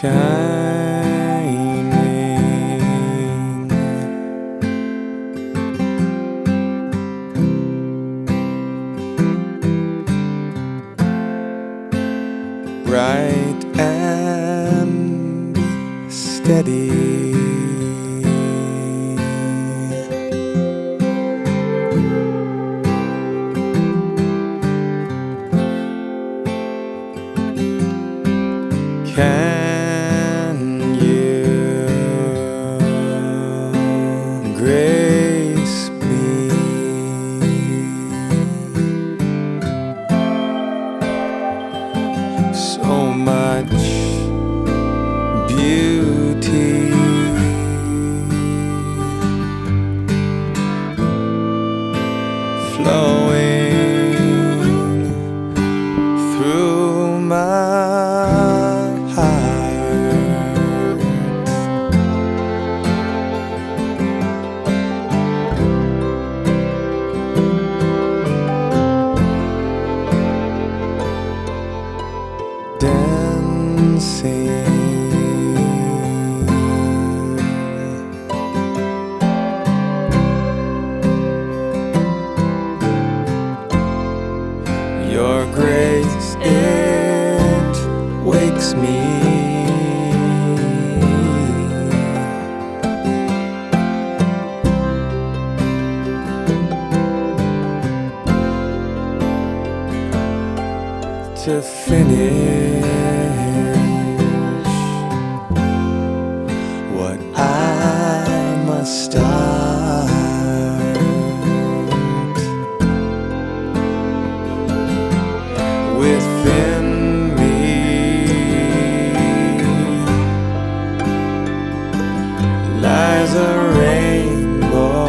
shining, bright and steady. Can you grace me? So much beauty, flowing through my heart. Dancing, your grace, it wakes me. To finish what I must start within me. Lies a rainbow,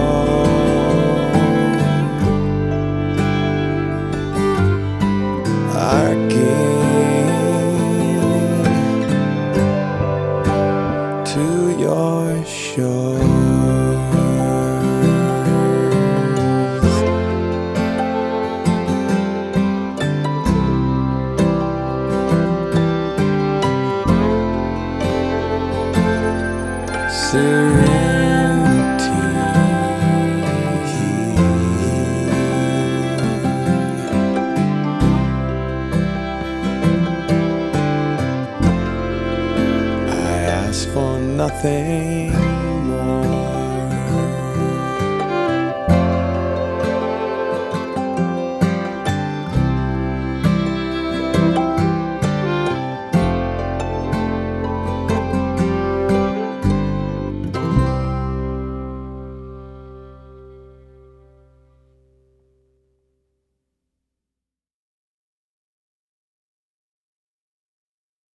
to your shores. Serenity, for nothing more.